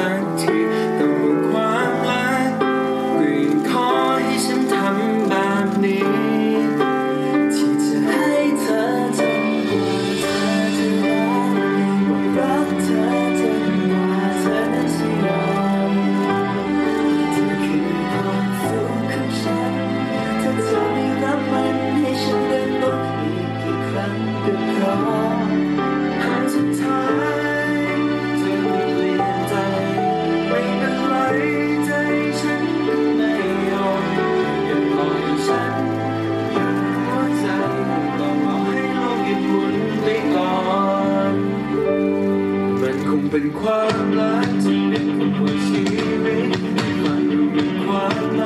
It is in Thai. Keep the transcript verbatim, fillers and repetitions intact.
สักทีแต่ว่าความรักก็ยังขอให้ฉันทำแบบนี้ที่จะให้เธอจนกว่าเธอจะรักว่ารักเธอจนกว่าเธอนั้นจะยอมเธอคือความสุขของฉันถ้าเธอไม่รับมันให้ฉันเดินลงอีกกี่ครั้งก็พอหากสุดท้ายเธอไม่เปลี่ยนใจไม่เป็นไรใจฉันก็ไม่ยอมอย่าปล่อยฉันหยุดหัวใจต้องรอให้โลกหยุดหมุนไปก่อนมันคงเป็นความรักที่เป็นคนชีวิตมันคงเป็นความ